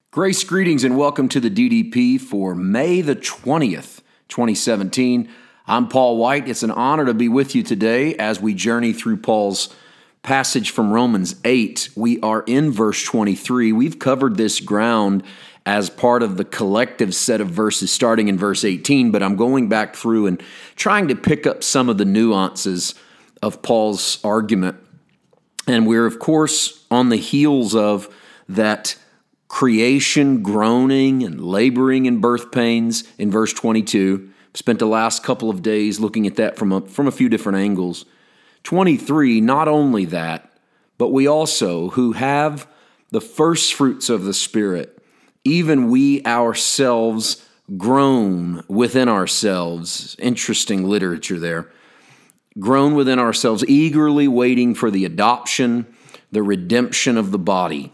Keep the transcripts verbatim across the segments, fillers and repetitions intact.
Grace, greetings, and welcome to the D D P for May the twentieth, twenty seventeen. I'm Paul White. It's an honor to be with you today as we journey through Paul's passage from Romans eight. We are in verse twenty-three. We've covered this ground as part of the collective set of verses starting in verse eighteen, but I'm going back through and trying to pick up some of the nuances of Paul's argument. And we're, of course, on the heels of that creation groaning and laboring in birth pains in verse twenty-two. Spent the last couple of days looking at that from a, from a few different angles. twenty-three, not only that, but we also, who have the first fruits of the Spirit, even we ourselves groan within ourselves. Interesting literature there. Groan within ourselves, eagerly waiting for the adoption, the redemption of the body.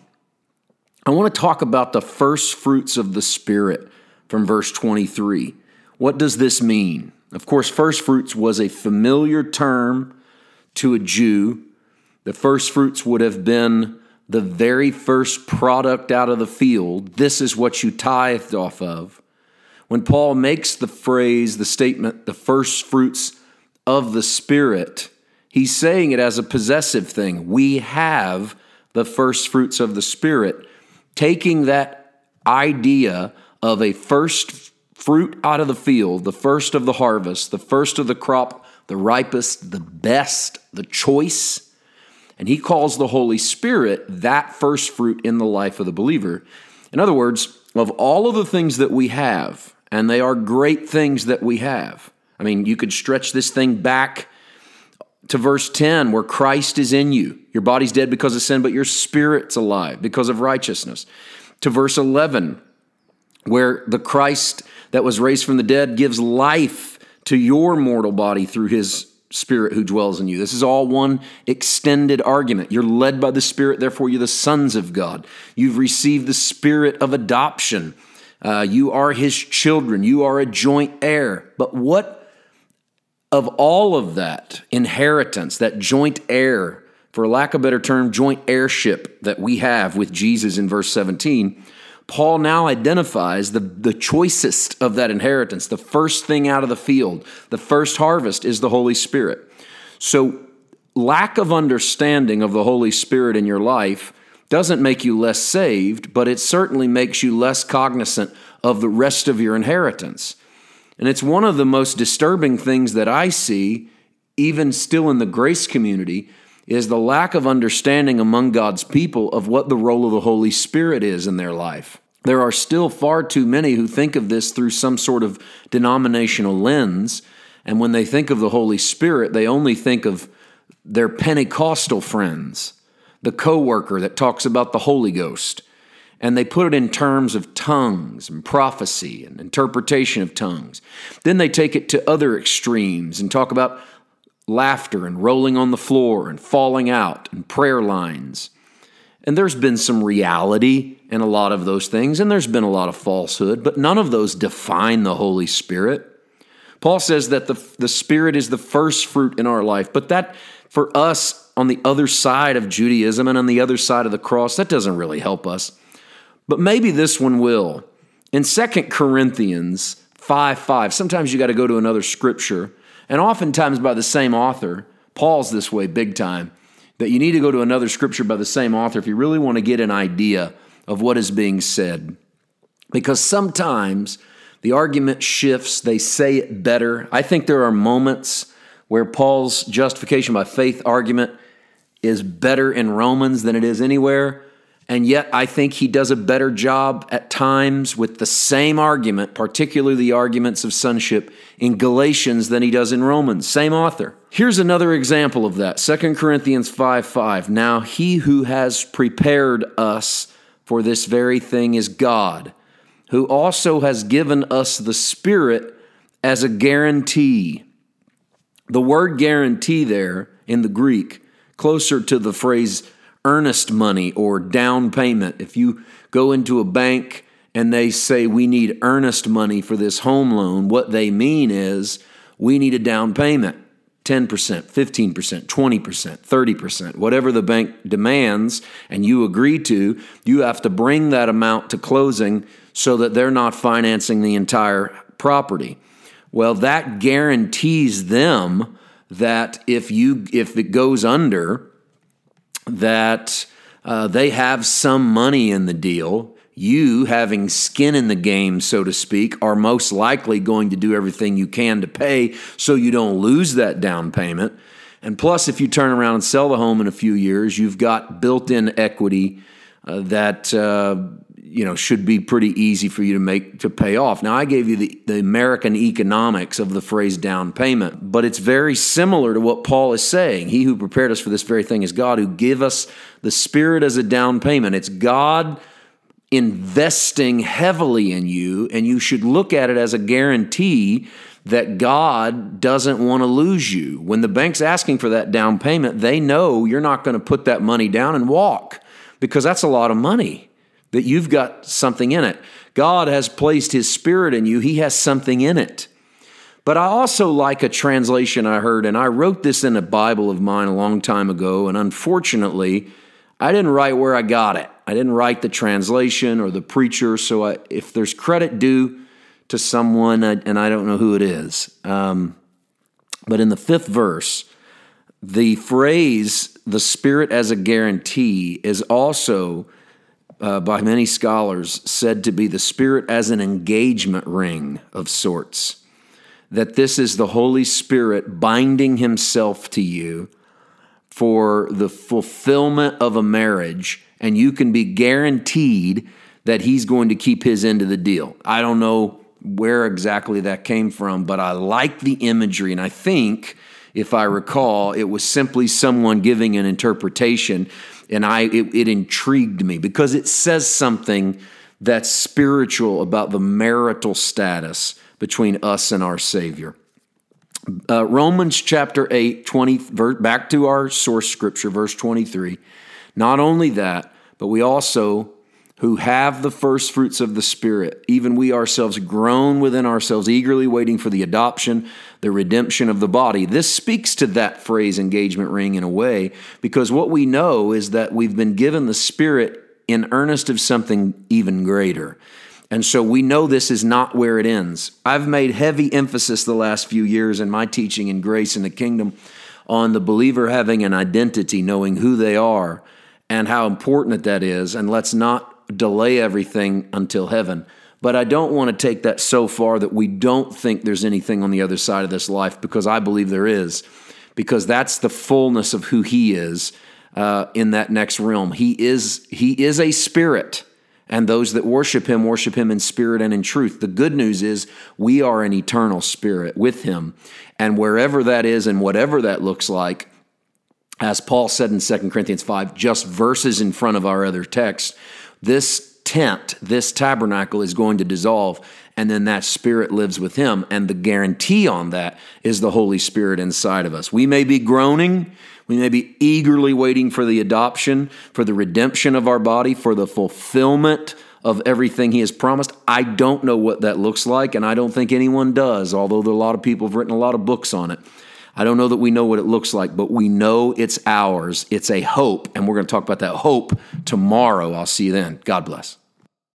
I want to talk about the first fruits of the Spirit from verse twenty-three. What does this mean? Of course, first fruits was a familiar term to a Jew. The first fruits would have been the very first product out of the field. This is what you tithed off of. When Paul makes the phrase, the statement, the first fruits of the Spirit, he's saying it as a possessive thing. We have the first fruits of the Spirit. Taking that idea of a first fruit out of the field, the first of the harvest, the first of the crop, the ripest, the best, the choice, and he calls the Holy Spirit that first fruit in the life of the believer. In other words, of all of the things that we have, and they are great things that we have. I mean, you could stretch this thing back to verse ten, where Christ is in you. Your body's dead because of sin, but your spirit's alive because of righteousness. To verse eleven, where the Christ that was raised from the dead gives life to your mortal body through his Spirit who dwells in you. This is all one extended argument. You're led by the Spirit, therefore you're the sons of God. You've received the Spirit of adoption. Uh, you are his children. You are a joint heir. But what of all of that inheritance, that joint heir, for lack of a better term, joint heirship that we have with Jesus in verse seventeen, Paul now identifies the, the choicest of that inheritance, the first thing out of the field, the first harvest is the Holy Spirit. So lack of understanding of the Holy Spirit in your life doesn't make you less saved, but it certainly makes you less cognizant of the rest of your inheritance. And it's one of the most disturbing things that I see, even still in the grace community, is the lack of understanding among God's people of what the role of the Holy Spirit is in their life. There are still far too many who think of this through some sort of denominational lens, and when they think of the Holy Spirit, they only think of their Pentecostal friends, the coworker that talks about the Holy Ghost. And they put it in terms of tongues and prophecy and interpretation of tongues. Then they take it to other extremes and talk about laughter and rolling on the floor and falling out and prayer lines. And there's been some reality in a lot of those things, and there's been a lot of falsehood, but none of those define the Holy Spirit. Paul says that the, the Spirit is the first fruit in our life, but that for us on the other side of Judaism and on the other side of the cross, that doesn't really help us. But maybe this one will. In Second Corinthians five five, sometimes you got to go to another scripture, and oftentimes by the same author. Paul's this way big time, that you need to go to another scripture by the same author if you really want to get an idea of what is being said. Because sometimes the argument shifts, they say it better. I think there are moments where Paul's justification by faith argument is better in Romans than it is anywhere. And yet I think he does a better job at times with the same argument, particularly the arguments of sonship, in Galatians than he does in Romans. Same author. Here's another example of that. Second Corinthians five five. Now he who has prepared us for this very thing is God, who also has given us the Spirit as a guarantee. The word guarantee there in the Greek, closer to the phrase earnest money or down payment. If you go into a bank and they say we need earnest money for this home loan, what they mean is we need a down payment. ten percent, fifteen percent, twenty percent, thirty percent, whatever the bank demands and you agree to, you have to bring that amount to closing so that they're not financing the entire property. Well, that guarantees them that if you if it goes under, that uh, they have some money in the deal. You, having skin in the game, so to speak, are most likely going to do everything you can to pay so you don't lose that down payment. And plus, if you turn around and sell the home in a few years, you've got built-in equity uh, that uh, you know should be pretty easy for you to make to pay off. Now, I gave you the, the American economics of the phrase down payment, but it's very similar to what Paul is saying. He who prepared us for this very thing is God, who give us the Spirit as a down payment. It's God investing heavily in you, and you should look at it as a guarantee that God doesn't want to lose you. When the bank's asking for that down payment, they know you're not going to put that money down and walk, because that's a lot of money, that you've got something in it. God has placed His Spirit in you. He has something in it. But I also like a translation I heard, and I wrote this in a Bible of mine a long time ago, and unfortunately, I didn't write where I got it. I didn't write the translation or the preacher, so I, if there's credit due to someone, and I don't know who it is, um, but in the fifth verse, the phrase, the Spirit as a guarantee, is also, uh, by many scholars, said to be the Spirit as an engagement ring of sorts, that this is the Holy Spirit binding Himself to you for the fulfillment of a marriage, and you can be guaranteed that He's going to keep His end of the deal. I don't know where exactly that came from, but I like the imagery, and I think, if I recall, it was simply someone giving an interpretation, and I it, it intrigued me because it says something that's spiritual about the marital status between us and our Savior. Uh, Romans chapter eight, twenty, back to our source scripture, verse twenty-three. Not only that, but we also, who have the first fruits of the Spirit, even we ourselves groan within ourselves, eagerly waiting for the adoption, the redemption of the body. This speaks to that phrase, engagement ring, in a way, because what we know is that we've been given the Spirit in earnest of something even greater. And so we know this is not where it ends. I've made heavy emphasis the last few years in my teaching in Grace in the Kingdom on the believer having an identity, knowing who they are and how important that is. And let's not delay everything until heaven. But I don't want to take that so far that we don't think there's anything on the other side of this life, because I believe there is, because that's the fullness of who He is uh, in that next realm. He is, he is a spirit. And those that worship Him, worship Him in spirit and in truth. The good news is we are an eternal spirit with Him. And wherever that is and whatever that looks like, as Paul said in Second Corinthians five, just verses in front of our other text, this tent, this tabernacle is going to dissolve, and then that Spirit lives with Him. And the guarantee on that is the Holy Spirit inside of us. We may be groaning, we may be eagerly waiting for the adoption, for the redemption of our body, for the fulfillment of everything He has promised. I don't know what that looks like, and I don't think anyone does, although there are a lot of people have written a lot of books on it. I don't know that we know what it looks like, but we know it's ours. It's a hope, and we're going to talk about that hope tomorrow. I'll see you then. God bless.